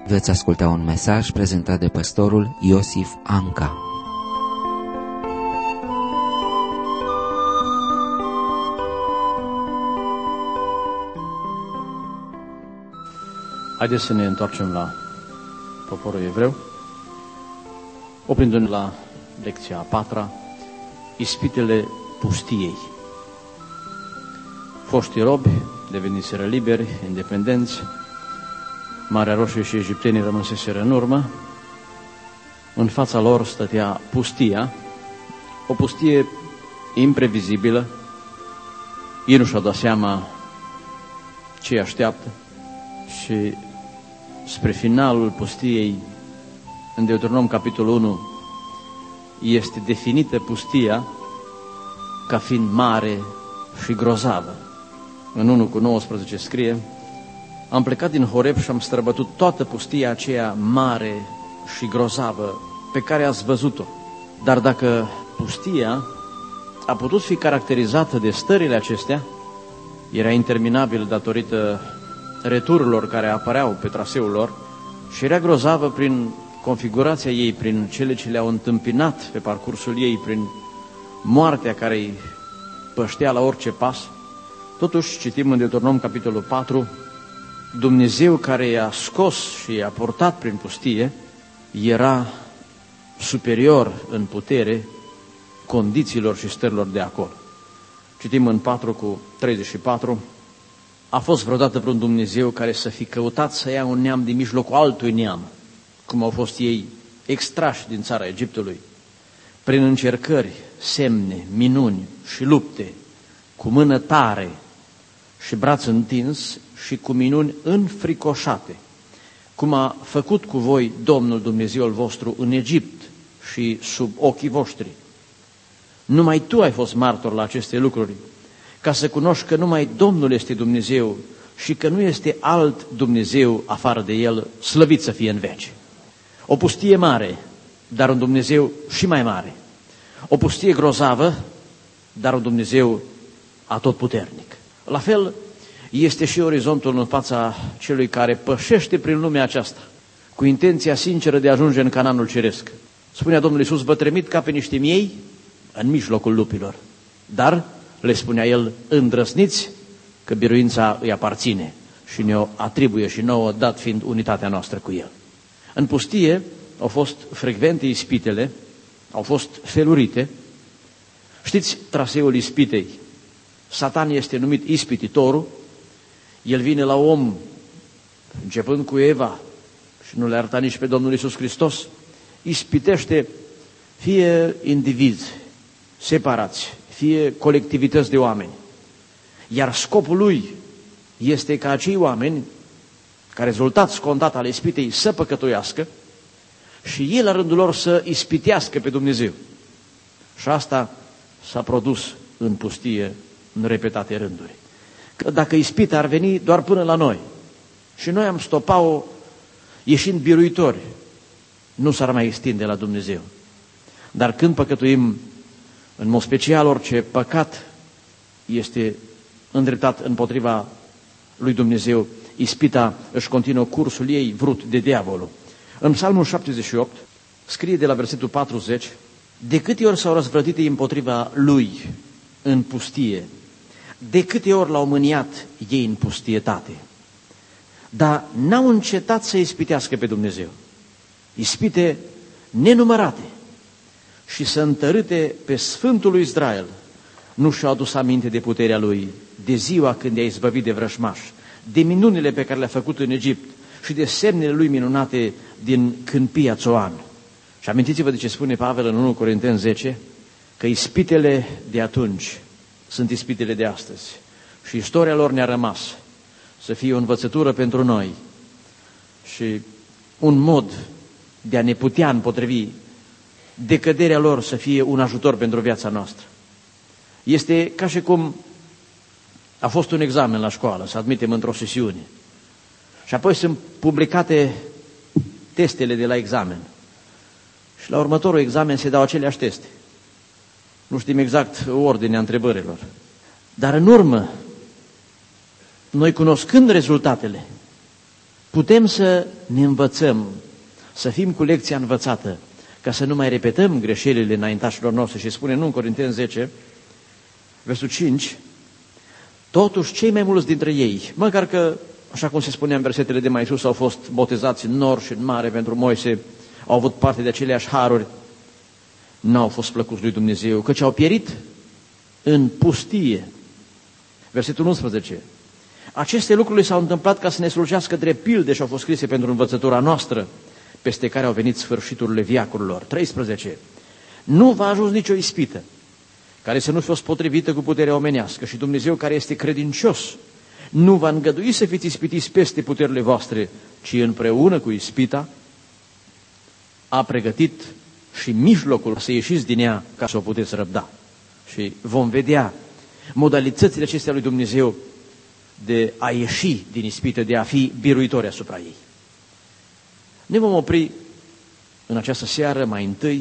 Veți asculta un mesaj prezentat de pastorul Iosif Anca. Haideți să ne întoarcem la poporul evreu, oprindu-ne la lecția a 4-a, ispitele pustiei. Foștii robi deveniseră liberi, independenți, Marea Roșie și egiptenii rămăseseră în urmă. În fața lor stătea pustia, o pustie imprevizibilă. Ei nu și-au dat seama ce îi așteaptă și spre finalul pustiei, în Deuteronom capitolul 1, este definită pustia ca fiind mare și grozavă. În 1:19 scrie: am plecat din Horeb și am străbătut toată pustia aceea mare și grozavă pe care ați văzut-o. Dar dacă pustia a putut fi caracterizată de stările acestea, era interminabil datorită retururilor care apăreau pe traseul lor și era grozavă prin configurația ei, prin cele ce le-au întâmpinat pe parcursul ei, prin moartea care îi păștea la orice pas. Totuși, citim în Deuteronom capitolul 4, Dumnezeu care i-a scos și i-a purtat prin pustie era superior în putere condițiilor și stărilor de acolo. Citim în 4:34, a fost vreodată vreun Dumnezeu care să fi căutat să ia un neam din mijlocul altui neam, cum au fost ei extrași din țara Egiptului, prin încercări, semne, minuni și lupte, cu mână tare și braț întins și cu minuni înfricoșate, cum a făcut cu voi Domnul Dumnezeul vostru în Egipt și sub ochii voștri. Numai tu ai fost martor la aceste lucruri, ca să cunoști că numai Domnul este Dumnezeu și că nu este alt Dumnezeu afară de El, slăvit să fie în veci. O pustie mare, dar un Dumnezeu și mai mare. O pustie grozavă, dar un Dumnezeu atotputernic. La fel este și orizontul în fața celui care pășește prin lumea aceasta, cu intenția sinceră de a ajunge în Canaanul Ceresc. Spunea Domnul Iisus: vă trimit ca pe niște miei în mijlocul lupilor. Dar, le spunea El, îndrăsniți că biruința îi aparține și ne-o atribuie și nouă, dat fiind unitatea noastră cu El. În pustie au fost frecvente ispitele, au fost felurite. Știți traseul ispitei? Satan este numit ispititorul. El vine la om, începând cu Eva, și nu le-a arătat nici pe Domnul Iisus Hristos, ispitește fie indivizi separați, fie colectivități de oameni. Iar scopul lui este ca acei oameni, ca rezultat scontat al ispitei, să păcătuiască și ei la rândul lor să ispitească pe Dumnezeu. Și asta s-a produs în pustie în repetate rânduri. Că dacă ispita ar veni doar până la noi și noi am stopa-o ieșind biruitori, nu s-ar mai extinde la Dumnezeu. Dar când păcătuim, în mod special orice păcat este îndreptat împotriva lui Dumnezeu, ispita își continuă cursul ei vrut de diavolul. În Psalmul 78 scrie de la versetul 40: de câte ori s-au răzvrătit ei împotriva lui în pustie, de câte ori l-au mâniat ei în pustietate, dar n-au încetat să ispitească pe Dumnezeu. Ispite nenumărate și să întărâte pe Sfântul lui Israel, nu și-au adus aminte de puterea lui, de ziua când i-a izbăvit de vrăjmași, de minunile pe care le-a făcut în Egipt și de semnele lui minunate din câmpia Țoan. Și amintiți-vă de ce spune Pavel în 1 Corinteni 10, că ispitele de atunci sunt ispitele de astăzi și istoria lor ne-a rămas să fie o învățătură pentru noi și un mod de a ne putea împotrivi decăderea lor, să fie un ajutor pentru viața noastră. Este ca și cum a fost un examen la școală, să admitem într-o sesiune și apoi sunt publicate testele de la examen și la următorul examen se dau aceleași teste. Nu știm exact ordinea întrebărilor, dar în urmă, noi cunoscând rezultatele, putem să ne învățăm, să fim cu lecția învățată, ca să nu mai repetăm greșelile înaintașilor noștri. Și spune, nu, în Corinteni 10, versul 5, totuși cei mai mulți dintre ei, măcar că, așa cum se spunea în versetele de mai sus, au fost botezați în nor și în mare pentru Moise, au avut parte de aceleași haruri, n-au fost plăcuți lui Dumnezeu, căci au pierit în pustie. Versetul 11. Aceste lucruri s-au întâmplat ca să ne slujească drept pilde și au fost scrise pentru învățătura noastră, peste care au venit sfârșiturile veacurilor. 13. Nu v-a ajuns nicio ispită care să nu fi fost potrivită cu puterea omenească și Dumnezeu, care este credincios, nu va îngădui să fiți ispitiți peste puterile voastre, ci împreună cu ispita a pregătit și mijlocul să ieșiți din ea ca să o puteți răbda. Și vom vedea modalitățile acestea lui Dumnezeu de a ieși din ispită, de a fi biruitori asupra ei. Ne vom opri în această seară mai întâi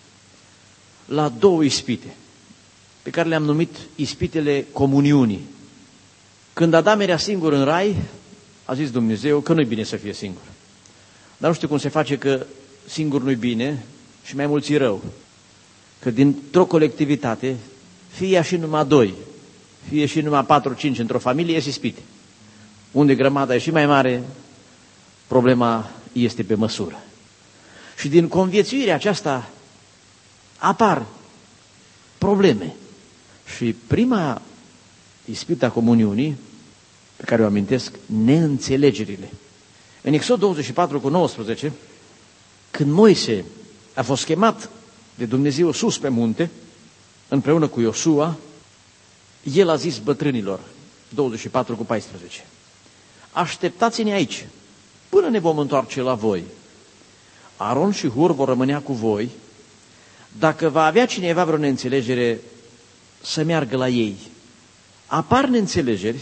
la două ispite, pe care le-am numit ispitele comuniunii. Când Adam era singur în rai, a zis Dumnezeu că nu-i bine să fie singur. Dar nu știu cum se face că singur nu-i bine și mai mulți rău. Că dintr-o colectivitate, fie și numai 2, fie și numai 4-5 într-o familie, ies ispite. Unde grămada e și mai mare, problema este pe măsură. Și din conviețuirea aceasta apar probleme. Și prima ispită a comuniunii, pe care o amintesc, neînțelegerile. În Exod 24 cu 19, când Moise a fost chemat de Dumnezeu sus pe munte, împreună cu Iosua, el a zis bătrânilor, 24 cu 14, așteptați-ne aici, până ne vom întoarce la voi. Aron și Hur vor rămânea cu voi. Dacă va avea cineva vreo neînțelegere, să meargă la ei. Apar neînțelegeri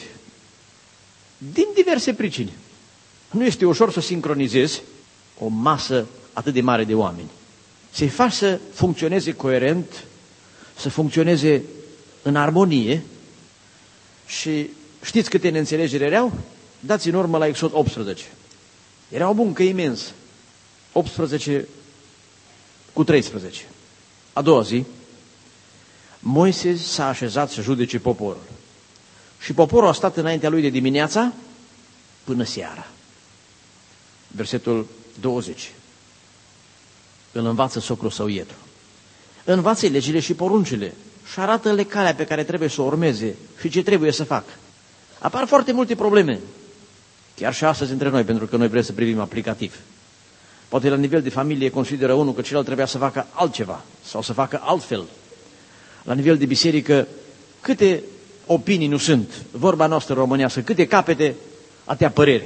din diverse pricini. Nu este ușor să sincronizezi o masă atât de mare de oameni. Să-i faci să funcționeze coerent, să funcționeze în armonie. Și știți câte neînțelegeri erau? Dați în urmă la Exod 18. Era o muncă imensă. 18 cu 13. A doua zi, Moise s-a așezat să judece poporul. Și poporul a stat înaintea lui de dimineața până seara. Versetul 20. Îl învață socrul său Ietro. Învață legile și poruncile și arată-le calea pe care trebuie să o urmeze și ce trebuie să facă. Apar foarte multe probleme, chiar și astăzi între noi, pentru că noi vrem să privim aplicativ. Poate la nivel de familie consideră unul că celălalt trebuia să facă altceva sau să facă altfel. La nivel de biserică, câte opinii nu sunt, vorba noastră românească, câte capete, atâtea păreri.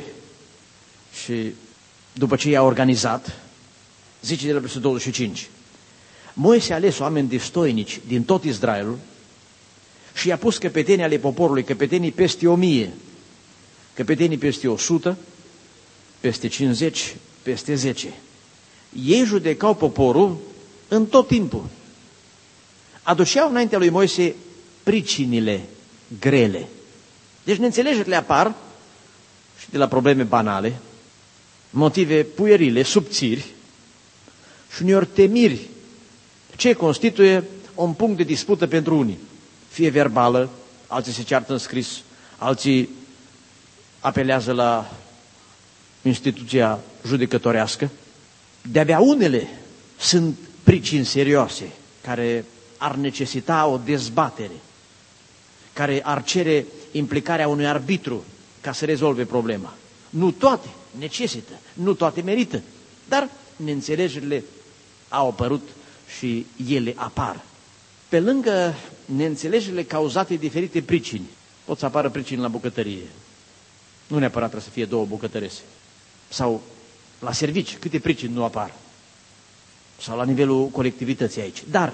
Și după ce i-a organizat, zice de la versetul 25, Moise a ales oameni destoinici din tot Israelul și i-a pus căpetenii ale poporului, căpetenii peste 1000, căpetenii peste 100, peste 50, peste 10. Ei judecau poporul în tot timpul. Aduceau înaintea lui Moise pricinile grele. Deci neînțelegerile apar și de la probleme banale, motive puerile, subțiri și uneori temiri, ce constituie un punct de dispută pentru unii. Fie verbală, alții se ceartă în scris, alții apelează la instituția judecătorească. De-abia unele sunt pricini serioase care ar necesita o dezbatere, care ar cere implicarea unui arbitru ca să rezolve problema. Nu toate necesită, nu toate merită, dar neînțelegerile au apărut și ele apar. Pe lângă neînțelegerile cauzate de diferite pricini, pot să apară pricini la bucătărie. Nu neapărat trebuie să fie două bucătărese. Sau la servici, câte pricini nu apar. Sau la nivelul colectivității aici. Dar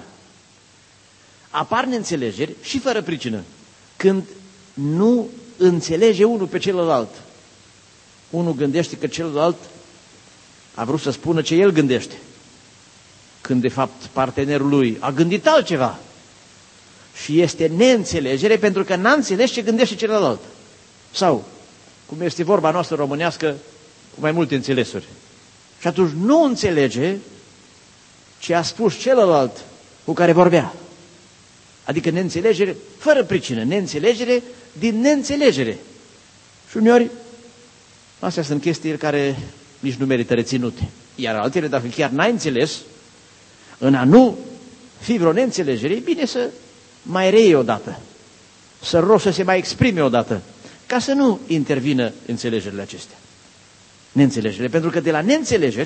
apar neînțelegeri și fără pricină. Când nu înțelege unul pe celălalt. Unul gândește că celălalt a vrut să spună ce el gândește. Când de fapt partenerul lui a gândit altceva. Și este neînțelegere pentru că n-a înțeles ce gândește celălalt. Sau, cum este vorba noastră românească, cu mai multe înțelesuri. Și atunci nu înțelege ce a spus celălalt cu care vorbea. Adică neînțelegere fără pricină, neînțelegere din neînțelegere. Și uneori, astea sunt chestii care nici nu merită reținute. Iar altele, dacă chiar n-ai înțeles, în a nu fi vreo neînțelegere, e bine să mai reiei odată, să rogi să se mai exprime odată, ca să nu intervină înțelegerile acestea. Neînțelegerile, pentru că de la neînțelegeri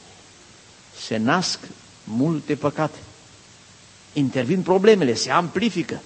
se nasc multe păcate. Intervin problemele, se amplifică.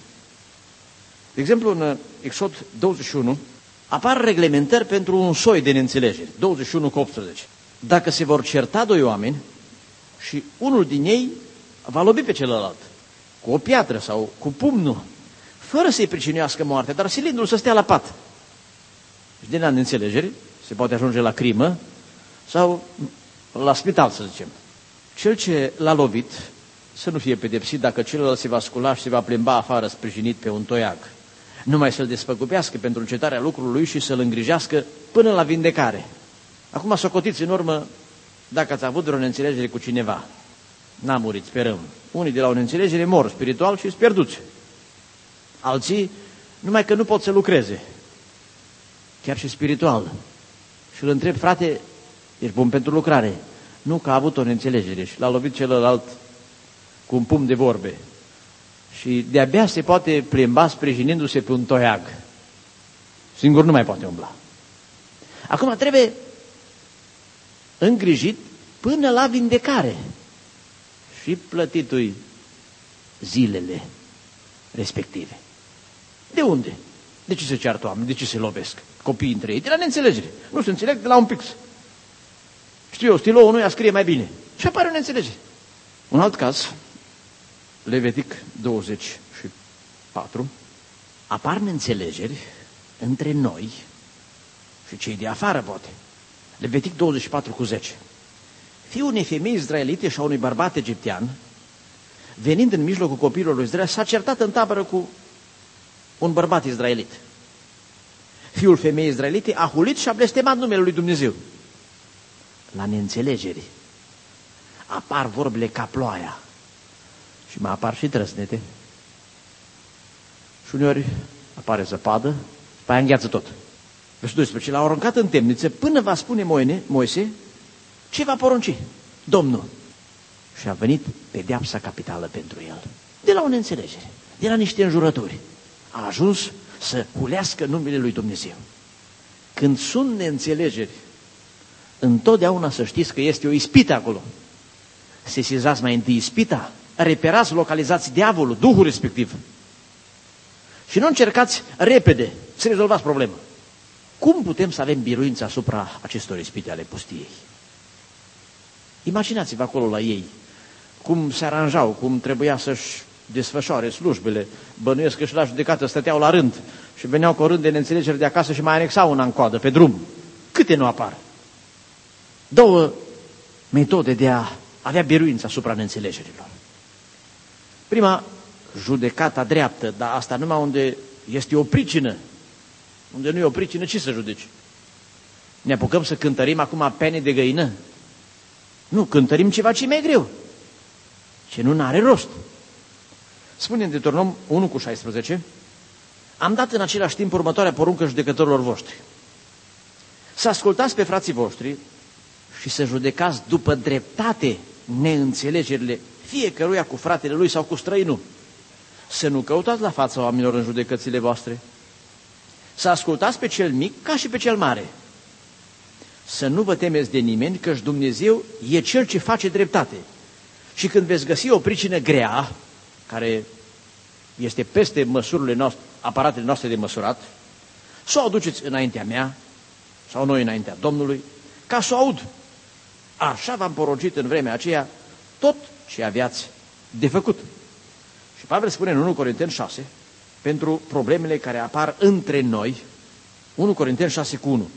De exemplu, în Exod 21 apar reglementări pentru un soi de neînțelegeri. 21:18. Dacă se vor certa doi oameni și unul din ei va lovi pe celălalt cu o piatră sau cu pumnul, fără să-i pricinuiască moartea, dar silindu-l să stea la pat. Și din neînțelegere se poate ajunge la crimă sau la spital, să zicem. Cel ce l-a lovit să nu fie pedepsit dacă celălalt se va scula și se va plimba afară sprijinit pe un toiag. Numai să-l desfăcupească pentru încetarea lucrului și să-l îngrijească până la vindecare. Acum socotiți în urmă dacă ați avut vreo neînțelegere cu cineva. N-a murit, sperăm. Unii de la o neînțelegere mor spiritual și îți pierduți. Alții numai că nu pot să lucreze, chiar și spiritual. Și îl întreb, frate, ești bun pentru lucrare? Nu, că a avut o neînțelegere și l-a lovit celălalt cu un pumn de vorbe. Și de-abia se poate plimba sprijinindu-se pe un toiag. Singur nu mai poate umbla. Acum trebuie îngrijit până la vindecare. Și plătitui zilele respective. De unde? De ce se ceartă oameni? De ce se lovesc copiii între ei? De la neînțelegere. Nu se înțeleg de la un pix. Știu eu, stiloul nu scrie mai bine. Și apare o neînțelegere. Un alt caz, Levitic 24, apar neînțelegeri între noi și cei de afară, poate. Levitic 24:10. Fiul unei femei izraelite și a unui bărbat egiptean, venind în mijlocul copiilor lui Israel, s-a certat în tabără cu un bărbat izraelit. Fiul femeii izraelite a hulit și a blestemat numele lui Dumnezeu. La neînțelegeri apar vorbele ca ploaia și mai apar și trăsnete. Și uneori apare zăpadă, după aia îngheață tot. Versul 12. L-au aruncat în temniță până va spune Moise ce va porunci Domnul. Și a venit pedeapsa capitală pentru el. De la o neînțelegere, de la niște înjurături. A ajuns să hulească numele lui Dumnezeu. Când sunt neînțelegeri, întotdeauna să știți că este o ispită acolo. Sesizați mai întâi ispita, reperați, localizați diavolul, duhul respectiv. Și nu încercați repede să rezolvați problema. Cum putem să avem biruință asupra acestor ispite ale pustiei? Imaginați-vă acolo la ei, cum se aranjau, cum trebuia să-și desfășoare slujbele, bănuiesc că și la judecată stăteau la rând și veneau cu o rând de neînțelegeri de acasă și mai anexau una în coadă, pe drum. Câte nu apar? Două metode de a avea biruință asupra neînțelegerilor. Prima, judecata dreaptă, dar asta numai unde este o pricină. Unde nu e o pricină, ce să judeci? Ne apucăm să cântărim acum pene de găină? Nu, cântărim ceva ce e mai greu, ce nu are rost. Spune în Deuteronom 1:16, am dat în același timp următoarea poruncă judecătorilor voștri. Să ascultați pe frații voștri și să judecați după dreptate neînțelegerile fiecăruia cu fratele lui sau cu străinul. Să nu căutați la fața oamenilor în judecățile voastre. Să ascultați pe cel mic ca și pe cel mare. Să nu vă temeți de nimeni, căci Dumnezeu e Cel ce face dreptate. Și când veți găsi o pricină grea, care este peste măsurile noastre, aparatele noastre de măsurat, să o aduceți înaintea mea, sau noi înaintea Domnului, ca să o aud. Așa v-am poruncit în vremea aceea tot ce aveați de făcut. Și Pavel spune în 1 Corinteni 6, pentru problemele care apar între noi, 1 Corinteni 6:1.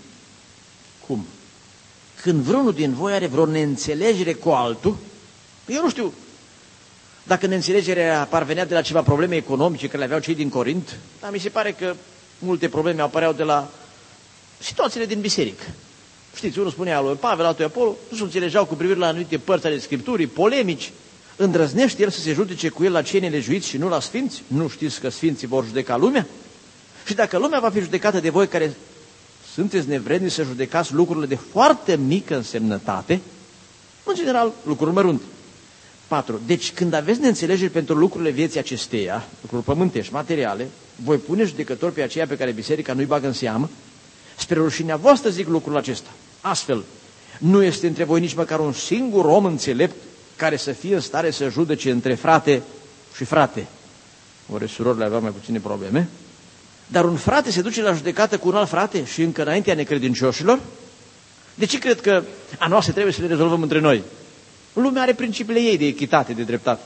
Cum? Când vreunul din voi are vreo neînțelegere cu altul, eu nu știu dacă neînțelegerea parvenea de la ceva probleme economice care le aveau cei din Corint, dar mi se pare că multe probleme apăreau de la situațiile din biserică. Știți, unul spunea lui Pavel, altul Apollo, nu se înțelegeau cu privire la anumite părți ale Scripturii, polemici. Îndrăznește el să se judece cu el la cei nelejuiți și nu la sfinți? Nu știți că sfinții vor judeca lumea? Și dacă lumea va fi judecată de voi care sunteți nevrednici să judecați lucrurile de foarte mică însemnătate, în general, lucruri mărunte. 4. Deci când aveți neînțelegeri pentru lucrurile vieții acesteia, lucruri pământești, materiale, voi pune judecători pe aceia pe care biserica nu-i bagă în seamă? Spre rușinea voastră zic lucrul acesta. Astfel, nu este între voi nici măcar un singur om înțelept care să fie în stare să judece între frate și frate. Ori surorile aveau mai puține probleme. Dar un frate se duce la judecată cu un alt frate și încă înaintea necredincioșilor? De ce cred că a noastră trebuie să le rezolvăm între noi? Lumea are principiile ei de echitate, de dreptate.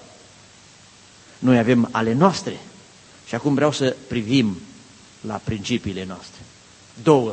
Noi avem ale noastre. Și acum vreau să privim la principiile noastre. 2.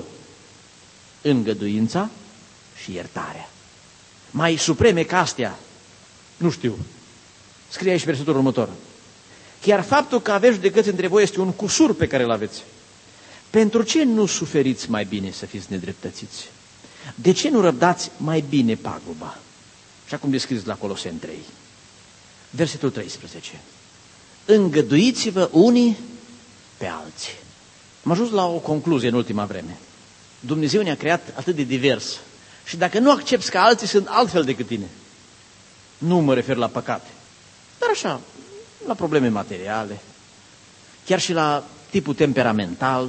Îngăduința și iertarea. Mai supreme ca astea, nu știu. Scrie aici versetul următor. Chiar faptul că aveți judecăți între voi este un cusur pe care îl aveți. Pentru ce nu suferiți mai bine să fiți nedreptățiți? De ce nu răbdați mai bine paguba? Și acum descrieți la Coloseni 3. Versetul 13. Îngăduiți-vă unii pe alții. Am ajuns la o concluzie în ultima vreme. Dumnezeu ne-a creat atât de divers. Și dacă nu accepți că alții sunt altfel decât tine, nu mă refer la păcate, dar așa, la probleme materiale, chiar și la tipul temperamental,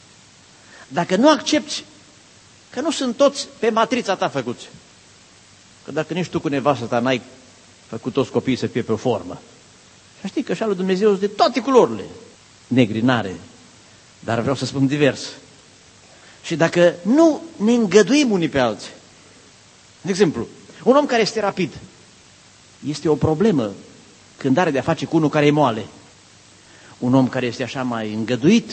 dacă nu accepti că nu sunt toți pe matrița ta făcuți, că dacă nici tu cu nevastă ta n-ai făcut toți copiii să fie pe o formă, și știi că așa lui Dumnezeu sunt de toate culorile, negri n-are, dar vreau să spun divers. Și dacă nu ne îngăduim unii pe alții, de exemplu, un om care este rapid, este o problemă când are de-a face cu unul care e moale. Un om care este așa mai îngăduit,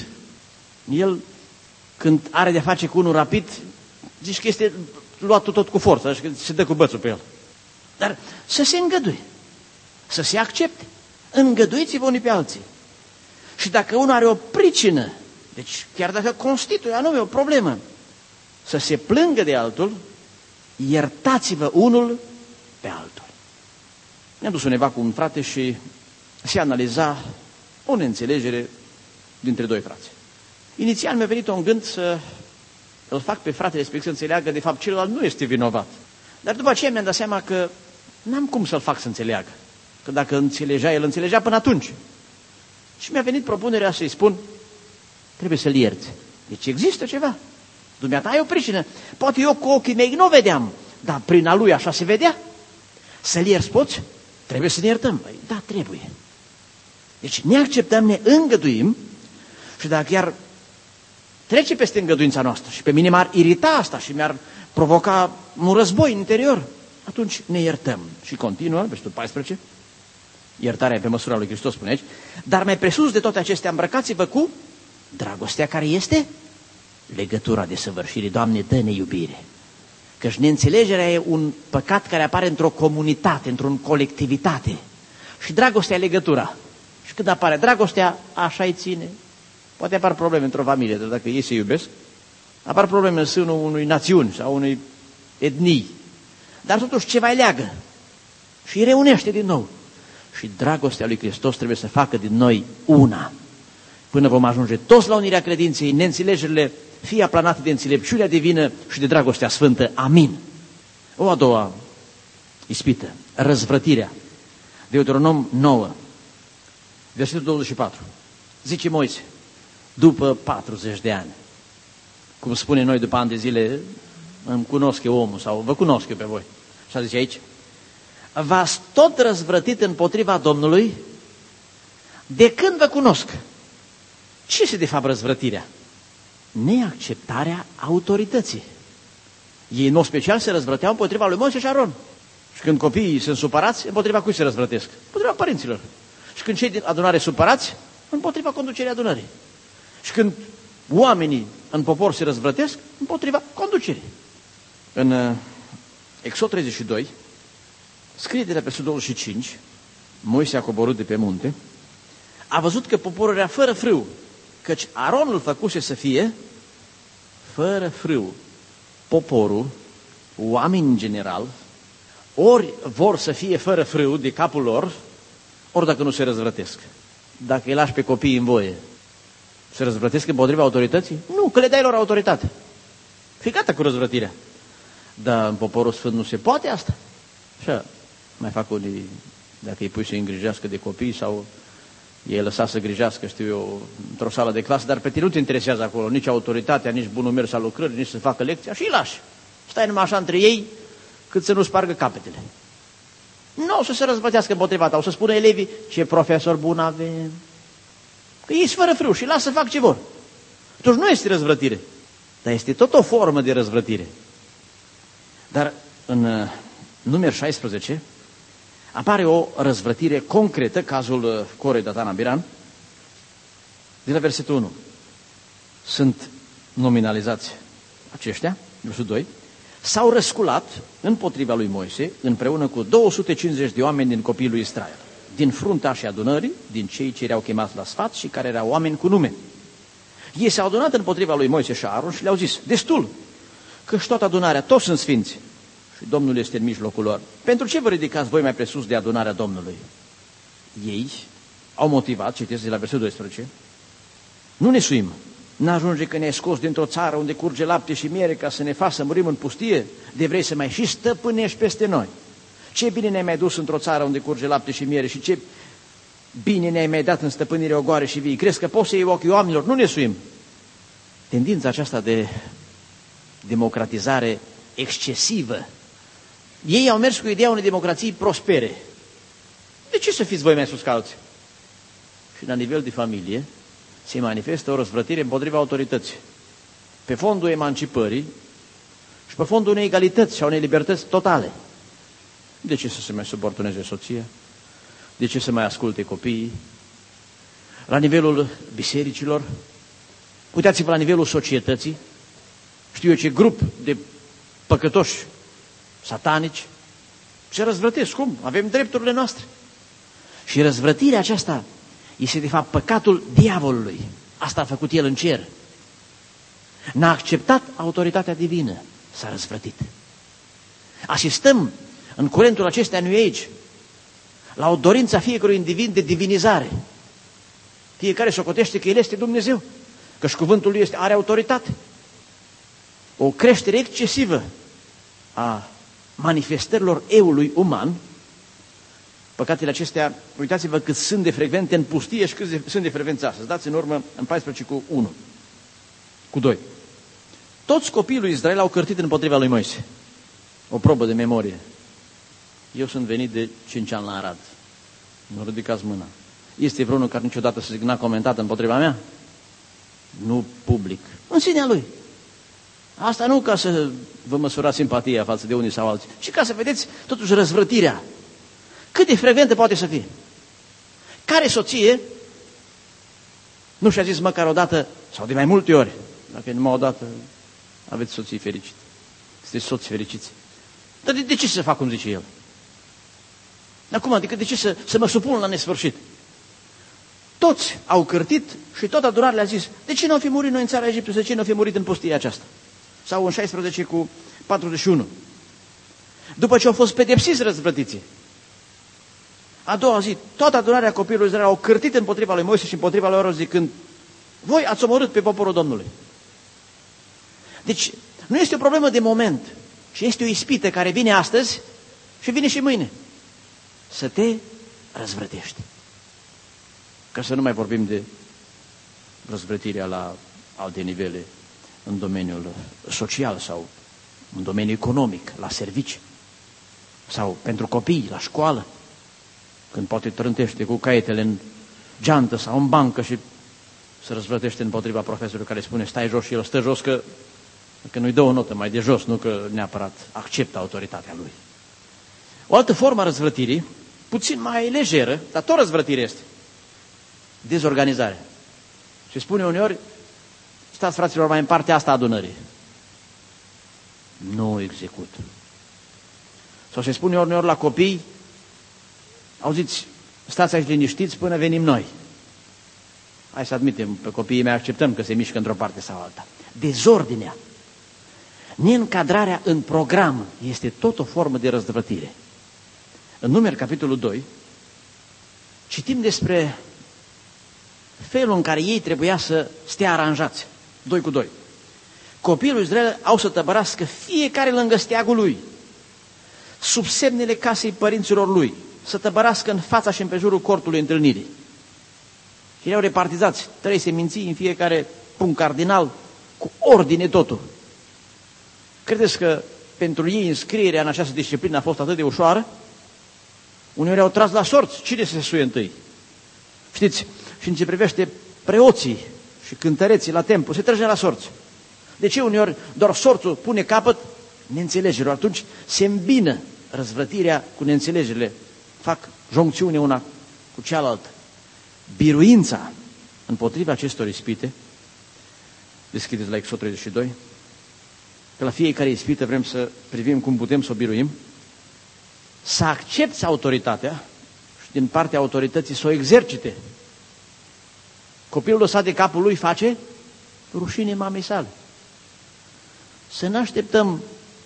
el când are de-a face cu unul rapid, zici că este luat tot cu forță, și că se dă cu bățul pe el. Dar să se îngăduie, să se accepte. Îngăduiți-vă unii pe alții. Și dacă unul are o pricină, deci chiar dacă constituie anume o problemă, să se plângă de altul, iertați-vă unul pe altul. Mi-am dus undeva cu un frate și se analiza o neînțelegere dintre doi frați. Inițial mi-a venit un gând să îl fac pe fratele respectiv să înțeleagă, de fapt celălalt nu este vinovat. Dar după aceea mi-am dat seama că n-am cum să-l fac să înțeleagă. Că dacă înțelegea, el înțelegea până atunci. Și mi-a venit propunerea să-i spun, trebuie să-l ierți. Deci există ceva. Dumneata ai o pricină. Poate eu cu ochii mei nu vedeam, dar prin a lui așa se vedea. Să-l ierți poți? Trebuie să ne iertăm. Păi, da, trebuie. Deci ne acceptăm, ne îngăduim și dacă chiar trece peste îngăduința noastră și pe mine m-ar irita asta și mi-ar provoca un război în interior, atunci ne iertăm. Și continuă, versetul 14, iertarea pe măsura lui Hristos, spune aici, dar mai presus de toate acestea îmbrăcați-vă cu dragostea care este legătura de săvârșire. Doamne, dă-ne iubire. Căci neînțelegerea e un păcat care apare într-o comunitate, într-o colectivitate. Și dragostea e legătura. Și când apare dragostea, așa-i ține. Poate apar probleme într-o familie, dar dacă ei se iubesc, apar probleme în sânul unui națiuni sau unei etnii. Dar totuși ceva îi leagă și îi reunește din nou. Și dragostea lui Hristos trebuie să facă din noi una. Până vom ajunge toți la unirea credinței, neînțelegerile fie aplanate de înțelepciunea divină și de dragostea sfântă. Amin. O a doua ispită, răzvrătirea. Deuteronom 9, versetul 24. Zice Moise, după 40 de ani, cum spune noi după ani de zile, îmi cunosc eu omul sau vă cunosc eu pe voi. Și zice aici, v-ați tot răzvrătit împotriva Domnului de când vă cunosc. Ce este de fapt răzvrătirea? Neacceptarea autorității. Ei, în mod special, se răzvrăteau împotriva lui Moise și Aron. Și când copiii sunt supărați, împotriva cui se răzvrătesc? Împotriva părinților. Și când cei din adunare supărați, împotriva conducerii adunării. Și când oamenii în popor se răzvrătesc, împotriva conducerii. În Exod 32, scrie de la versetul 25, Moise a coborât de pe munte, a văzut că poporul era fără frâu, căci Aron îl făcuse să fie fără frâu. poporul, oamenii în general, ori vor să fie fără frâu de capul lor, ori dacă nu se răzvrătesc. Dacă îi lași pe copiii în voie, se răzvrătesc împotriva autorității? Nu, că le dai lor autoritate. Fii gata cu răzvrătirea. Dar în poporul sfânt nu se poate asta. Așa, mai fac unii, dacă îi pui să îi îngrijească de copii sau ei lăsa să grijească, știu eu, într-o sală de clasă, dar pe tine nu te interesează acolo nici autoritatea, nici bunul mers al lucrării, nici să facă lecția și îi lași. Stai numai așa între ei, cât să nu spargă capetele. Nu o să se răzbătească împotriva ta, o să spună elevii, ce profesor bun avem. Că ei sunt fără frâu și lasă să fac ce vor. Atunci nu este răzvrătire, dar este tot o formă de răzvrătire. Dar în Numeri 16 apare o răzvrătire concretă, cazul Corei, Datan, Abiram, de la versetul 1. Sunt nominalizați aceștia, versetul 2, s-au răsculat împotriva lui Moise, împreună cu 250 de oameni din copiii lui Israel, din fruntașii adunării, din cei ce erau chemați la sfat și care erau oameni cu nume. Ei s-au adunat împotriva lui Moise și Aaron și le-au zis, destul, că-și toată adunarea, toți sunt sfinți și Domnul este în mijlocul lor. Pentru ce vă ridicați voi mai presus de adunarea Domnului? Ei au motivat, citeți de la versetul 12, nu ne suim, n-ajunge că ne-ai scos dintr-o țară unde curge lapte și miere ca să ne faci să murim în pustie, de vrei să mai și stăpânești peste noi. Ce bine ne-ai mai dus într-o țară unde curge lapte și miere și ce bine ne-ai mai dat în stăpânire ogoare și vii. Crezi că poți să iei ochii oamenilor? Nu ne suim. Tendința aceasta de democratizare excesivă. Ei au mers cu ideea unei democrații prospere. De ce să fiți voi mai sus ca alții? Și la nivel de familie se manifestă o răzvrătire împotriva autorității. Pe fondul emancipării și pe fondul unei egalități și a unei libertăți totale. De ce să se mai subordoneze soția? De ce să mai asculte copiii? La nivelul bisericilor, uitați-vă la nivelul societății, știu eu ce grup de păcătoși satanici se răzvrătesc. Cum? Avem drepturile noastre. Și răzvrătirea aceasta este de fapt păcatul diavolului. Asta a făcut el în cer. N-a acceptat autoritatea divină, s-a răzvrătit. Asistăm în curentul acesta New Age la o dorință a fiecărui individ de divinizare. Fiecare socotește că el este Dumnezeu, că și cuvântul lui are autoritate. O creștere excesivă a manifestărilor eului uman. Păcatele acestea, uitați-vă cât sunt de frecvente în pustie și cât sunt de frecvente astăzi. Dați în urmă în 14 cu 1, cu 2. Toți copiii lui Israel au cărtit împotriva lui Moise. O probă de memorie. Eu sunt venit de 5 ani la Arad. Nu ridicați mâna. Este vreunul care niciodată să zic n-a comentat împotriva mea? Nu public. În sinea lui. Asta nu ca să vă măsurați simpatia față de unii sau alții, ci ca să vedeți totuși răzvrătirea. Cât de frecventă poate să fie? Care soție nu și-a zis măcar o dată sau de mai multe ori, dacă numai o dată aveți soții fericite, sunteți soți fericiți. Dar de ce să fac cum zice el? Acum, adică de ce să mă supun la nesfârșit? Toți au cârtit și tot adunarea le-a zis, de ce nu am fi murit noi în țara Egiptului, de ce nu am fi murit în pustia aceasta? Sau în 16 cu 41. După ce au fost pedepsiți răzvrătiții, a doua zi, toată adunarea copiilor Israel au cârtit împotriva lui Moise și împotriva lui Aaron zicând, voi ați omorât pe poporul Domnului. Deci, nu este o problemă de moment, ci este o ispită care vine astăzi și vine și mâine. Să te răzvrătești. Ca să nu mai vorbim de răzvrătirea la alte nivele, în domeniul social sau în domeniul economic, la servicii, sau pentru copii, la școală, când poate trântește cu caietele în geantă sau în bancă și se răzvrătește împotriva profesorului care spune stai jos și el stă jos că nu-i dă o notă mai de jos, nu că neapărat acceptă autoritatea lui. O altă formă a răzvrătirii, puțin mai lejeră, dar tot răzvrătire este, dezorganizare. Și spune uneori, stați fraților mai în partea asta a adunării. Nu execut. Sau se spune uneori la copii, auziți, stați aici liniștiți până venim noi. Hai să admitem, pe copiii mei acceptăm că se mișcă într-o parte sau alta. Dezordinea. Neîncadrarea în program este tot o formă de răzvrătire. În Numeri, capitolul 2, citim despre felul în care ei trebuia să stea aranjați, 2 cu 2. Copiii lui Israel au să tăbărască fiecare lângă steagul lui, sub semnele casei părinților lui, să tăbărască în fața și împrejurul cortului întâlnirii. Și erau repartizați 3 seminții în fiecare punct cardinal, cu ordine totul. Credeți că pentru ei înscrierea în această disciplină a fost atât de ușoară? Uneori au tras la sorți. Cine se suie întâi? Știți, și în ce privește preoții și cântăreții la templu, se trage la sorți. De ce uneori doar sorțul pune capăt neînțelegerilor? Atunci se îmbină răzvrătirea cu neînțelegerile. Fac joncțiune una cu cealaltă. Biruința împotriva acestor ispite, deschideți la Exod 32, că la fiecare ispită vrem să privim cum putem să o biruim, să accepți autoritatea și din partea autorității să o exercite. Copilul lăsat de capul lui face rușine mamei sale. Să ne așteptăm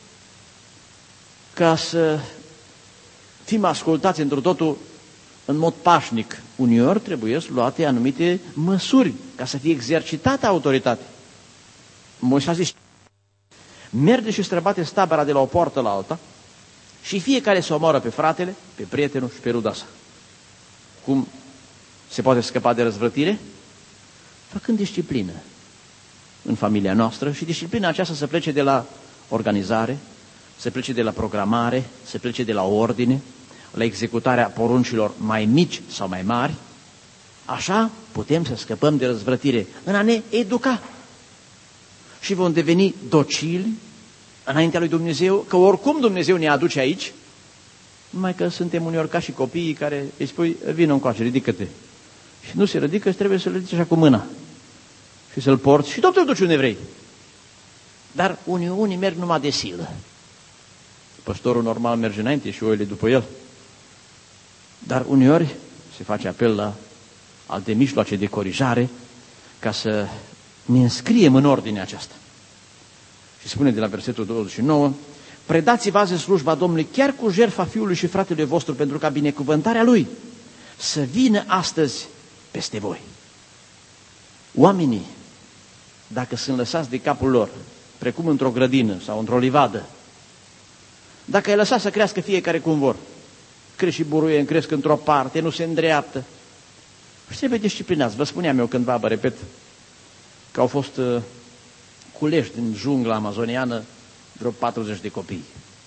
ca să fim ascultați într totul în mod pașnic. Uneori trebuie luate anumite măsuri ca să fie exercitată autoritatea. Moise a zis: merge și străbate tabăra de la o poartă la alta și fiecare să omoară pe fratele, pe prietenul și pe ruda sa. Cum se poate scăpa de răzvrătire? Făcând disciplină în familia noastră și disciplina aceasta să plece de la organizare, să plece de la programare, să plece de la ordine, la executarea poruncilor mai mici sau mai mari. Așa putem să scăpăm de răzvrătire în a ne educa. Și vom deveni docili înaintea lui Dumnezeu, că oricum Dumnezeu ne aduce aici, numai că suntem uneori ca și copiii care îi spui: vină încoace, ridică-te. Și nu se ridică și trebuie să-l ridici așa cu mâna și să-l porți și tot îl duci unde vrei. Dar unii merg numai de silă. Păstorul normal merge înainte și oile după el. Dar uneori se face apel la alte mijloace de corijare ca să ne înscriem în ordinea aceasta. Și spune de la versetul 29: predați-vă azi slujba Domnului chiar cu jertfa fiului și fratelui vostru, pentru ca binecuvântarea lui să vină astăzi peste voi. Oamenii, dacă sunt lăsați de capul lor, precum într-o grădină sau într-o livadă, dacă îi lăsați să crească fiecare cum vor, cresc și buruie, cresc într-o parte, nu se îndreaptă, și trebuie disciplinați. Vă spuneam eu cândva, vă repet, că au fost culeși din jungla amazoniană vreo 40 de copii.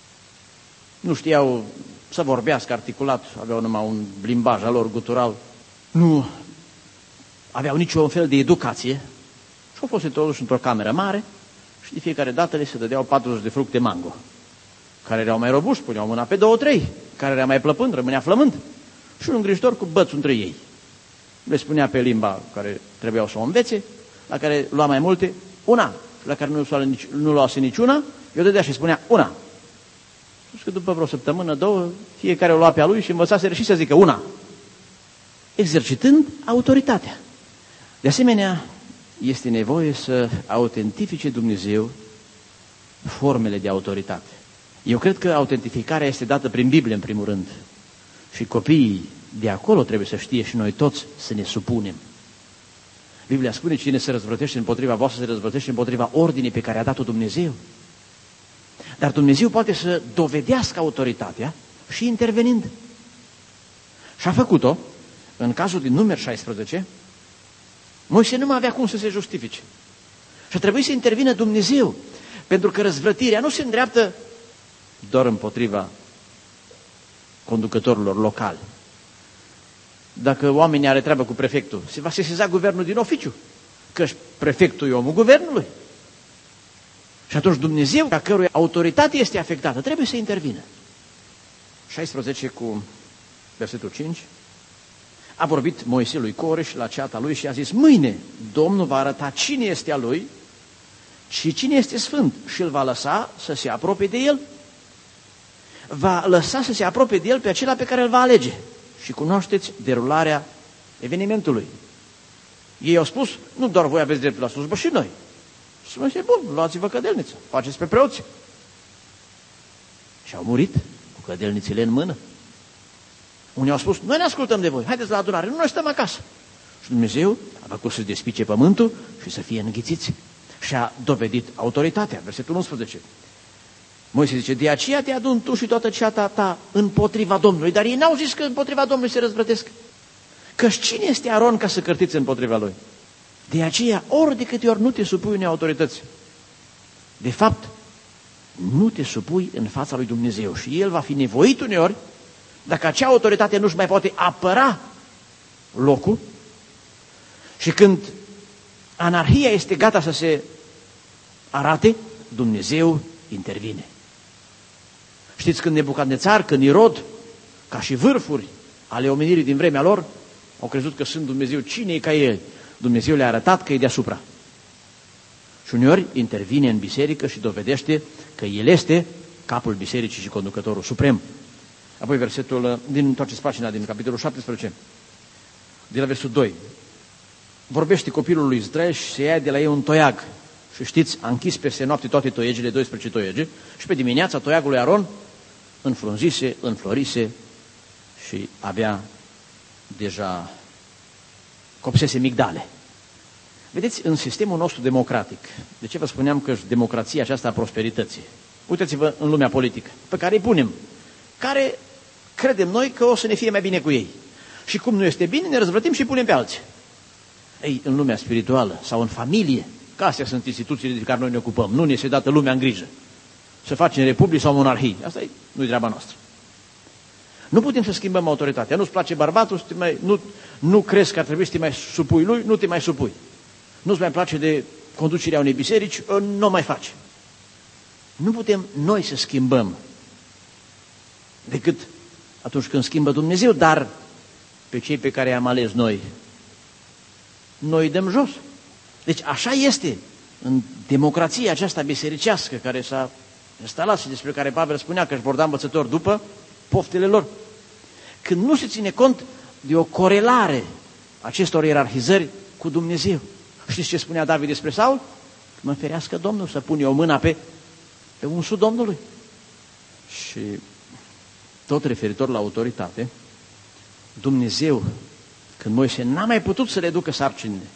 Nu știau să vorbească articulat, aveau numai un limbaj al lor gutural, nu aveau niciun fel de educație și au fost introduși într-o cameră mare și de fiecare dată le se dădeau 40 de fructe mango. Care erau mai robuști, puneau mâna pe 2-3, care era mai plăpând, rămânea flămând. Și un îngrijitor cu bățul între ei. Le spunea pe limba care trebuiau să o învețe, la care lua mai multe, una, la care nu luase niciuna, eu dădea și spunea una. Și că după vreo săptămână, 2, fiecare o lua pe a lui și învățase și să zică una. Exercitând autoritatea. De asemenea, este nevoie să autentifice Dumnezeu formele de autoritate. Eu cred că autentificarea este dată prin Biblie, în primul rând. Și copiii de acolo trebuie să știe și noi toți să ne supunem. Biblia spune: cine se răzvrătește împotriva voastră, se răzvrătește împotriva ordinii pe care a dat-o Dumnezeu. Dar Dumnezeu poate să dovedească autoritatea și intervenind. Și a făcut-o. În cazul din Numeri 16, Moise nu mai avea cum să se justifice. Și a trebuit să intervină Dumnezeu. Pentru că răzvrătirea nu se îndreaptă doar împotriva conducătorilor locali. Dacă oamenii are treabă cu prefectul, se va sesiza guvernul din oficiu, căci prefectul e omul guvernului. Și atunci Dumnezeu, a cărui autoritate este afectată, trebuie să intervină. 16 cu versetul 5. A vorbit Moise lui Coreș la ceata lui și a zis: mâine Domnul va arăta cine este a lui și cine este sfânt și îl va lăsa să se apropie de el. Va lăsa să se apropie de el pe acela pe care îl va alege. Și cunoașteți derularea evenimentului. Ei au spus: nu doar voi aveți dreptul la slujbă, și noi. Și mă zice, bun, luați-vă cădelniță, faceți pe preoți. Și au murit cu cădelnițele în mână. Unii au spus, noi ne ascultăm de voi, haideți la adunare, nu noi stăm acasă. Și Dumnezeu a făcut să despice pământul și să fie înghițiți. Și a dovedit autoritatea. Versetul 11. Moise zice, de aceea te adun tu și toată ceata ta împotriva Domnului. Dar ei n-au zis că împotriva Domnului se răzvrătesc. Căci cine este Aron ca să cârtiți împotriva lui? De aceea, ori de câte ori nu te supui unei autorități, de fapt, nu te supui în fața lui Dumnezeu. Și El va fi nevoit uneori, dacă acea autoritate nu-și mai poate apăra locul, și când anarhia este gata să se arate, Dumnezeu intervine. Știți, când Nebucadnețar, când Irod, ca și vârfuri ale omenirii din vremea lor, au crezut că sunt Dumnezeu, cine e ca El? Dumnezeu le-a arătat că e deasupra. Și uneori intervine în biserică și dovedește că El este capul bisericii și conducătorul suprem. Apoi versetul, întoarceți pagina din capitolul 17, de la versetul 2. Vorbește copilul lui Israel și se ia de la ei un toiag. Și știți, a închis peste noapte toate toiegele, 12 toiege, și pe dimineața toiagul lui Aron înfrunzise, înflorise și abia deja copsese migdale. Vedeți, în sistemul nostru democratic, de ce vă spuneam că democrația aceasta a prosperității? Uitați-vă în lumea politică, pe care îi punem, care credem noi că o să ne fie mai bine cu ei. Și cum nu este bine, ne răzvrătim și punem pe alții. Ei, în lumea spirituală sau în familie, că astea sunt instituțiile de care noi ne ocupăm, nu ne este dată lumea în grijă. Să facem republici sau monarhii, asta nu-i treaba noastră. Nu putem să schimbăm autoritatea, nu-ți place bărbatul, nu crezi că ar trebui să te mai supui lui, nu te mai supui. Nu-ți mai place de conducerea unei biserici, nu o mai faci. Nu putem noi să schimbăm decât atunci când schimbă Dumnezeu, dar pe cei pe care i-am ales noi îi dăm jos. Deci așa este în democrația aceasta bisericească care s-a instalat și despre care Pavel spunea că își vor da învățători după poftele lor. Când nu se ține cont de o corelare acestor ierarhizări cu Dumnezeu. Știți ce spunea David despre Saul? Mă ferească Domnul să pun eu mâna pe unsul Domnului. Și tot referitor la autoritate, Dumnezeu, când Moise n-a mai putut să le ducă sarcinile,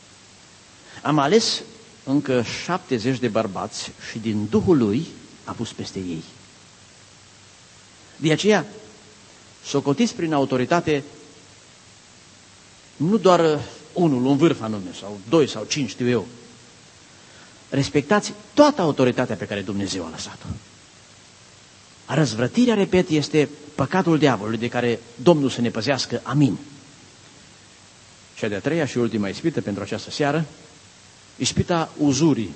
am ales încă 70 de bărbați și din Duhul lui a pus peste ei. De aceea, socotiți prin autoritate nu doar unul, un vârf anume, sau 2 sau 5, știu eu. Respectați toată autoritatea pe care Dumnezeu a lăsat-o. Răzvrătirea, repet, este păcatul diavolului de care Domnul să ne păzească. Amin. Cea de-a treia și ultima ispită pentru această seară, ispita uzurii.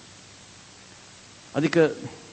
Adică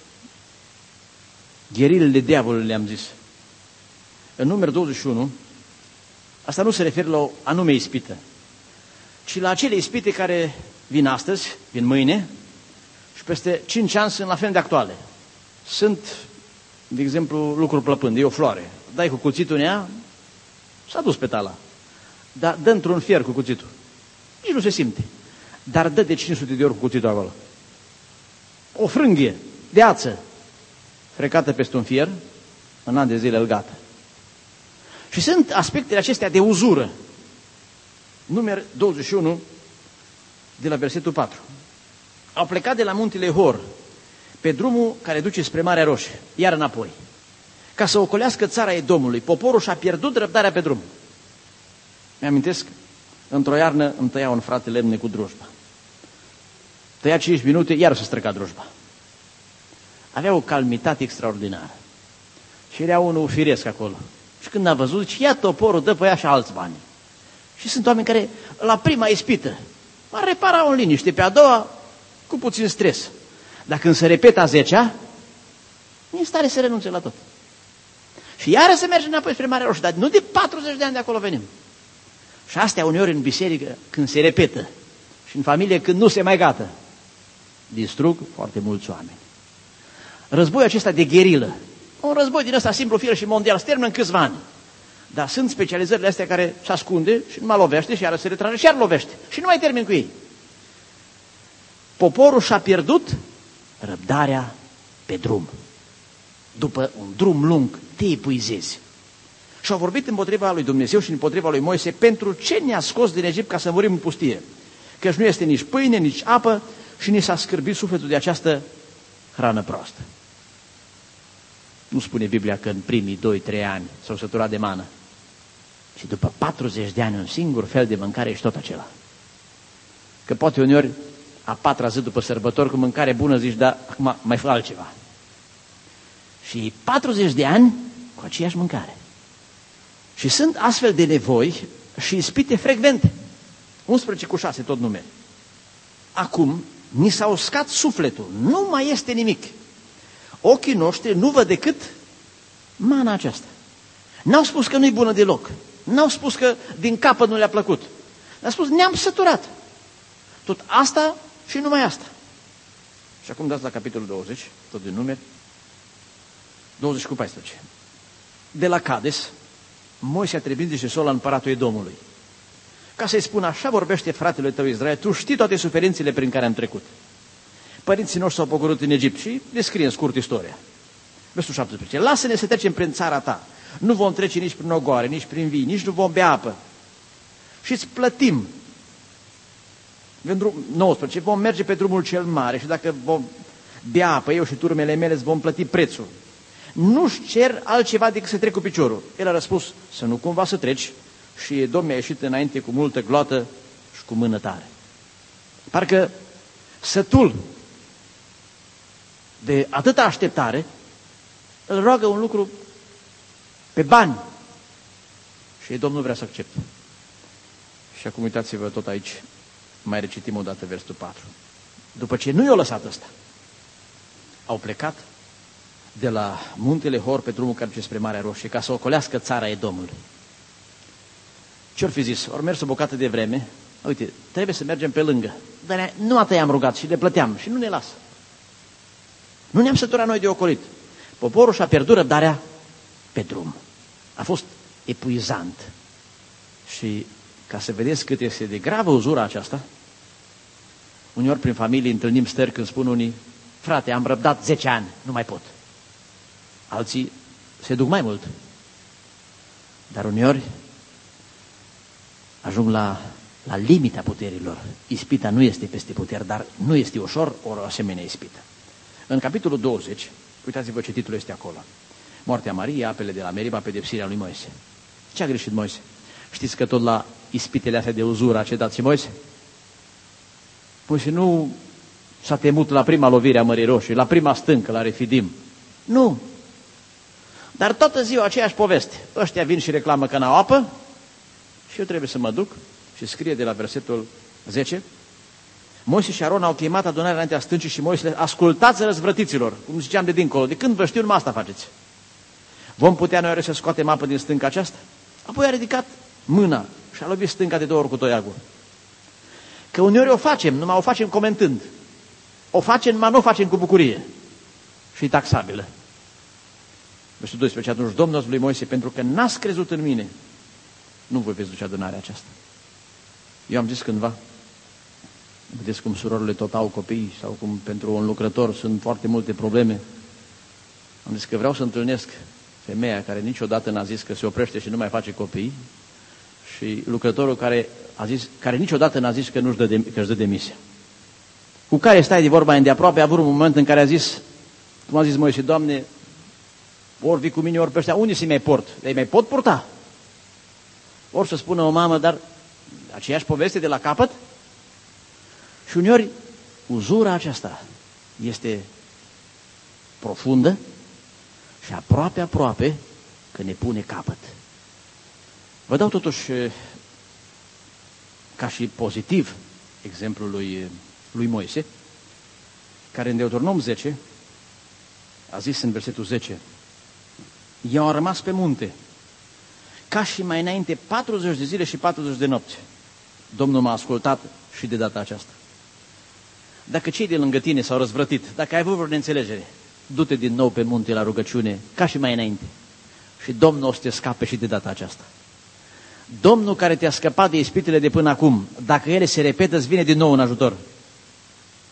gherilele diavolului, le-am zis. În Numeri 21, asta nu se referă la o anume ispită, ci la acele ispite care vin astăzi, vin mâine și peste 5 ani sunt la fel de actuale. Sunt, de exemplu, lucruri plăpânde, e o floare. Dai cu cuțitul în ea, s-a dus petala. Dar dă într-un fier cu cuțitul. Nici nu se simte. Dar dă de 500 de ori cu cuțitul acolo. O frânghie de ață frecată peste un fier, în an de zile îl gata. Și sunt aspectele acestea de uzură. Numeri 21, de la versetul 4. Au plecat de la muntele Hor, pe drumul care duce spre Marea Roșie, iar înapoi, ca să ocolească țara Edomului. Poporul și-a pierdut răbdarea pe drum. Mi-amintesc, într-o iarnă îmi tăia un frate lemne cu drujba. Tăia 5 minute, iar se străca drujba. Avea o calmitate extraordinară. Și era unul firesc acolo. Și când a văzut, zice, ia toporul, dă pe ea și alți bani. Și sunt oameni care, la prima ispită, m-ar repara în liniște, pe a doua, cu puțin stres. Dar când se repetă a 10-a, e în stare să renunțe la tot. Și iară se merge înapoi spre Marea Roșie, dar nu de 40 de ani de acolo venim. Și astea uneori în biserică, când se repetă, și în familie, când nu se mai gata, distrug foarte mulți oameni. Războiul acesta de gherilă, un război din ăsta simplu, fir și mondial, se termină în câțiva ani. Dar sunt specializările astea care se ascunde și nu mai lovește și iară se retrage și iar lovește. Și nu mai termin cu ei. Poporul și-a pierdut răbdarea pe drum. După un drum lung, te epuizezi. Și au vorbit împotriva lui Dumnezeu și împotriva lui Moise: pentru ce ne-a scos din Egipt ca să murim în pustie? Căci nu este nici pâine, nici apă și ni s-a scârbit sufletul de această hrană proastă. Nu spune Biblia că în primii 2-3 ani s-au săturat de mană, ci după 40 de ani un singur fel de mâncare și tot acela. Că poate uneori a 4-a zi după sărbători cu mâncare bună zici: da, acum mai fă altceva. Și 40 de ani cu aceeași mâncare. Și sunt astfel de nevoi și ispite frecvente. 11:6 tot numele. Acum ni s-a uscat sufletul, nu mai este nimic. Ochii noștri nu văd decât mana aceasta. N-au spus că nu-i bună deloc. N-au spus că din capăt nu le-a plăcut. Au spus: ne-am săturat. Tot asta și numai asta. Și acum dați la capitolul 20, tot din numeri, 20:14. De la Cades, Moise a trebuit zice Sol la împăratul Edomului, ca să-i spună: așa vorbește fratele tău Israel, tu știi toate suferințele prin care am trecut. Părinții noștri s-au pogorât în Egipt și descrie în scurt istoria. Versul 17. Lasă-ne să trecem prin țara ta. Nu vom trece nici prin ogoare, nici prin vii, nici nu vom bea apă. Și îți plătim. 19. Vom merge pe drumul cel mare și dacă vom bea apă, eu și turmele mele îți vom plăti prețul. Nu-și cer altceva decât să trec cu piciorul. El a răspuns: să nu cumva să treci. Și Edom a ieșit înainte cu multă gloată și cu mână tare. Parcă sătul de atâta așteptare îl roagă un lucru pe bani. Și Edom nu vrea să accepte. Și acum uitați-vă tot aici, mai recitim o dată versul 4. După ce nu i-a lăsat ăsta, au plecat de la muntele Hor pe drumul care duce spre Marea Roșie ca să ocolească țara Edomului. Ce-or fi zis? Ori mers o bucată de vreme, uite, trebuie să mergem pe lângă. Dar nu atât i-am rugat și le plăteam și nu ne lasă. Nu ne-am săturat noi de ocolit. Poporul și-a pierdut răbdarea pe drum. A fost epuizant. Și ca să vedeți cât este de gravă uzura aceasta, uneori prin familie întâlnim stări când spun unii: frate, am răbdat 10 ani, nu mai pot. Alții se duc mai mult. Dar uneori ajung la limita puterilor. Ispita nu este peste puteri, dar nu este ușor o asemenea ispită. În capitolul 20, uitați-vă ce titlul este acolo: Moartea Mariei, apele de la Meriba, pedepsirea lui Moise. Ce a greșit Moise? Știți că tot la ispitele astea de uzură a cedat și Moise? Moise nu s-a temut la prima lovire a Mării Roșii, la prima stâncă, la Refidim. Nu. Dar toată ziua aceeași poveste. Ăștia vin și reclamă că n-au apă și eu trebuie să mă duc. Și scrie de la versetul 10: Moise și Aron au chemat adunarea înaintea stâncii și Moise le: ascultați răzvrătiților, cum ziceam de dincolo, de când vă știu, numai asta faceți. Vom putea noi să scoatem apă din stânca aceasta? Apoi a ridicat mâna și a lovit stânca de 2 ori cu toiagul. Că uneori o facem, numai o facem comentând. O facem, numai nu o facem cu bucurie. Și e taxabilă. Versul 12. Atunci Domnul a zis lui Moise: pentru că n-ați crezut în mine, nu voi veți duce adunarea aceasta. Eu am zis cândva, vedeți cum surorile tot au copii, sau cum pentru un lucrător sunt foarte multe probleme. Am zis că vreau să întâlnesc femeia care niciodată n-a zis că se oprește și nu mai face copii, și lucrătorul care niciodată n-a zis că își dă demisia. Cu care stai de vorba îndeaproape, a avut un moment în care a zis, cum a zis Moise: Doamne, ori vii cu mine, ori pe ăștia, unde să-i mai port? Ei mai pot purta? Ori să spună o mamă: dar aceeași poveste de la capăt? Și uneori uzura aceasta este profundă și aproape că ne pune capăt. Vă dau totuși ca și pozitiv exemplul lui Moise, care în Deuteronom 10 a zis în versetul 10: eu am rămas pe munte ca și mai înainte 40 de zile și 40 de nopți. Domnul m-a ascultat și de data aceasta. Dacă cei de lângă tine s-au răzvrătit, dacă ai avut vreo neînțelegere, du-te din nou pe munte la rugăciune ca și mai înainte. Și Domnul o să te scape și de data aceasta. Domnul care te-a scăpat de ispitele de până acum, dacă ele se repetă, îți vine din nou în ajutor.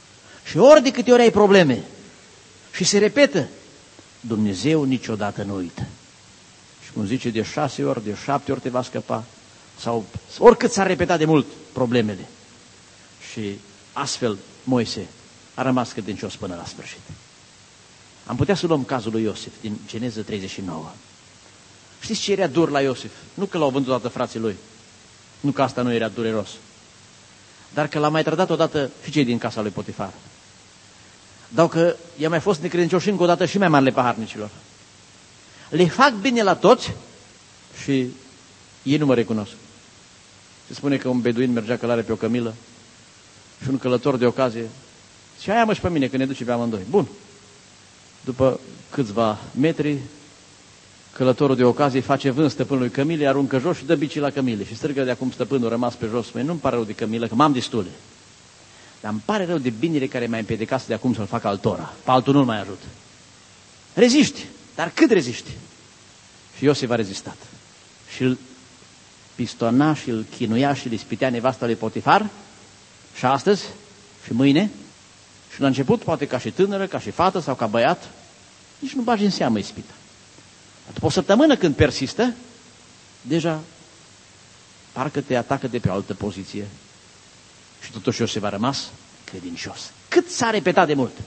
Și ori de câte ori ai probleme și se repetă, Dumnezeu niciodată nu uită. Și cum zice, de 6 ori, de 7 ori te va scăpa, sau oricât s-ar repeta de mult problemele. Și astfel Moise a rămas credincios până la sfârșit. Am putea să luăm cazul lui Iosif din Geneză 39. Știți ce era dur la Iosif? Nu că l-au vândut odată frații lui, nu că asta nu era dureros, dar că l-a mai trădat odată și cei din casa lui Potifar. Dar că i-a mai fost necredincioși încă o dată și mai marile paharnicilor. Le fac bine la toți și ei nu mă recunosc. Se spune că un beduin mergea călare pe o cămilă și un călător de ocazie și aia mă și pe mine, că ne duce pe amândoi. Bun. După câțiva metri, călătorul de ocazie face vânt stăpânului cămile, aruncă jos și dă bicii la cămile. Și strigă de acum stăpânul rămas pe jos. Măi, nu-mi pare rău de cămilă, că m-am destule. Dar îmi pare rău de binele care m-a împiedicat de acum să-l fac altora. Pe altul nu-l mai ajut. Reziști, dar cât reziști? Și Iosif a rezistat. Și îl pistona și îl chinuia și îl ispitea nevasta lui Potifar. Și astăzi, și mâine, și la început, poate ca și tânără, ca și fată sau ca băiat, nici nu bagi în seamă ispita. După o săptămână când persistă, deja parcă te atacă de pe o altă poziție. Și totuși Iosif a rămas credincios. Cât s-a repetat de mult.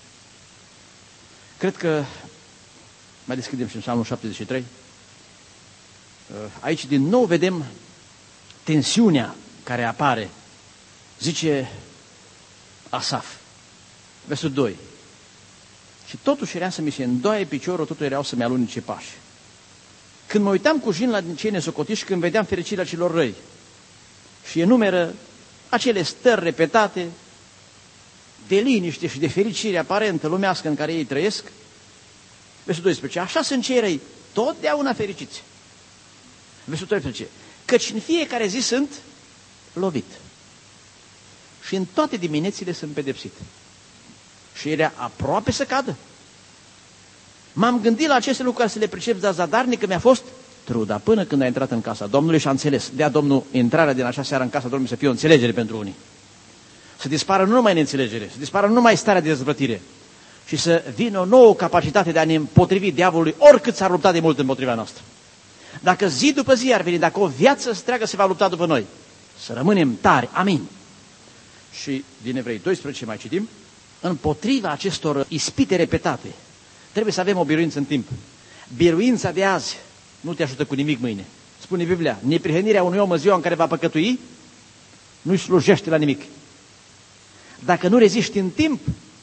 Cred că mai deschidem și în Psalmul 73. Aici din nou vedem tensiunea care apare. Zice Asaf, versul 2. Și totuși era să mi se îndoaie piciorul, totul erau să-mi alunice pași. Când mă uitam cu jin la cei nesocotiși, când vedeam fericirea celor răi și enumeră acele stări repetate de liniște și de fericire aparentă lumească în care ei trăiesc, versul 12, așa sunt cei răi, totdeauna fericiți. Versul 13, căci în fiecare zi sunt lovit și în toate diminețile sunt pedepsit. Și era aproape să cadă. M-am gândit la aceste lucruri să le pricep, dar zadarnic că mi-a fost truda până când a intrat în casa Domnului și a înțeles. Dea Domnul intrarea din acea seară în casa Domnului să fie o înțelegere pentru unii. Să dispară nu numai neînțelegere, să dispară nu numai starea de dezvrătire, și să vină o nouă capacitate de a ne împotrivi diavolului oricât s-ar lupta de mult împotriva noastră. Dacă zi după zi ar veni, dacă o viață întreagă se va lupta după noi, să rămânem tari. Amin. Și din Evrei 12 mai citim, împotriva acestor ispite repetate, trebuie să avem o biruință în timp. Biruința de azi nu te ajută cu nimic mâine. Spune Biblia, neprihănirea unui om în ziua în care va păcătui, nu-i slujește la nimic. Dacă nu reziști în timp,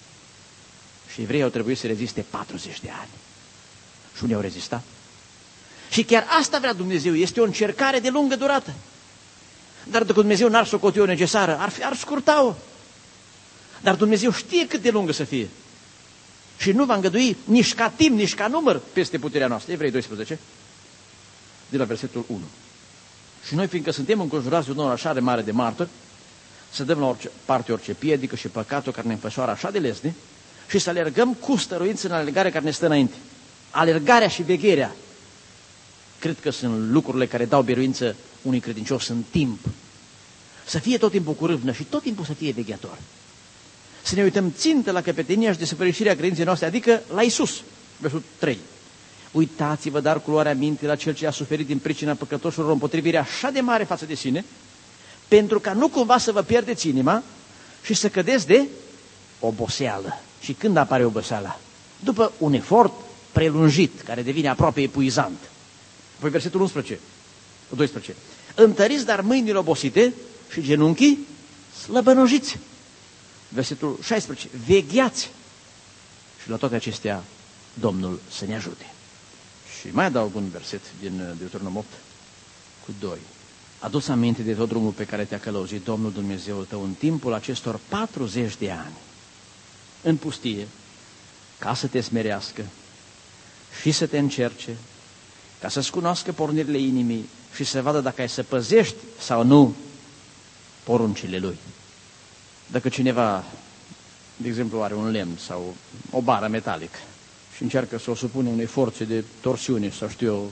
și evreii au trebuit să reziste 40 de ani. Și unii au rezistat. Și chiar asta vrea Dumnezeu, este o încercare de lungă durată. Dar dacă Dumnezeu n-ar socoti-o necesară, ar scurta-o. Dar Dumnezeu știe cât de lungă să fie. Și nu va îngădui nici ca timp, nici ca număr peste puterea noastră. Evrei 12, de la versetul 1. Și noi, fiindcă suntem înconjurați de un număr așa de mare de martori, să dăm la orice parte orice piedică și păcatul care ne înfășoară așa de lesne și să alergăm cu stăruință în alergarea care ne stă înainte. Alergarea și vegherea, cred că sunt lucrurile care dau biruință unui credincios în timp. Să fie tot timpul cu râvnă și tot timpul să fie vegheator. Să ne uităm țintă la căpetenia și desăvârșirea credinței noastre, adică la Iisus, versul 3. Uitați-vă dar cu luarea minte la Cel ce a suferit din pricina păcătoșilor o împotrivire așa de mare față de sine, pentru ca nu cumva să vă pierdeți inima și să cădeți de oboseală. Și când apare oboseala? După un efort prelungit, care devine aproape epuizant. Apoi versetul 12. Întăriți dar mâinile obosite și genunchii slăbănojiți. Versetul 16. Vegheați. Și la toate acestea Domnul să ne ajute. Și mai adaug un verset din Deuteronom 8 cu 2. Adu-ți aminte de tot drumul pe care te-a călăuzit Domnul Dumnezeul tău în timpul acestor 40 de ani în pustie, ca să te smerească și să te încerce, ca să-ți cunoască pornirile inimii și să vadă dacă ai să păzești sau nu poruncile Lui. Dacă cineva, de exemplu, are un lemn sau o bară metalică și încearcă să o supune unei forțe de torsiune sau știu eu,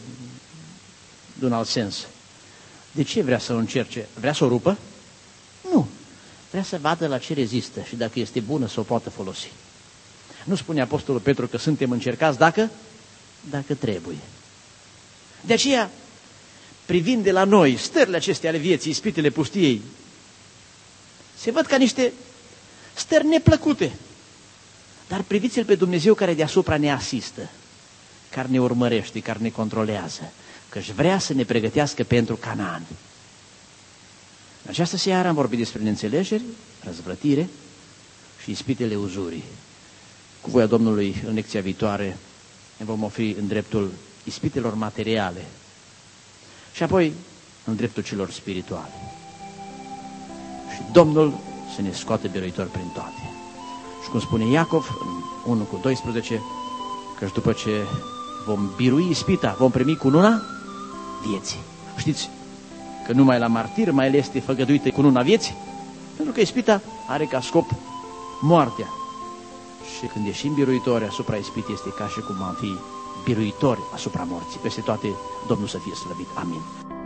de un alt sens, de ce vrea să o încerce? Vrea să o rupă? Nu. vrea să vadă la ce rezistă și dacă este bună să o poată folosi. Nu spune Apostolul Petru că suntem încercați dacă trebuie. De aceea, privind de la noi stările acestea ale vieții, ispitele pustiei, se văd ca niște stări neplăcute. Dar priviți-L pe Dumnezeu care deasupra ne asistă, care ne urmărește, care ne controlează, că își vrea să ne pregătească pentru Canaan. În această seară am vorbit despre neînțelegeri, răzvrătire și ispitele uzurii. Cu voia Domnului, în lecția viitoare, ne vom oferi în dreptul ispitelor materiale și apoi în dreptul celor spirituale. Și Domnul să ne scoată biruitor prin toate. Și cum spune Iacov în 1:12, că după ce vom birui ispita, vom primi cununa vieții. Știți că numai la martir mai este făgăduită cununa vieții? Pentru că ispita are ca scop moartea. Și când ieșim biruitori asupra ispitei, este ca și cum am fi biruitori asupra morții. Peste toate, Domnul să fie slăvit. Amin.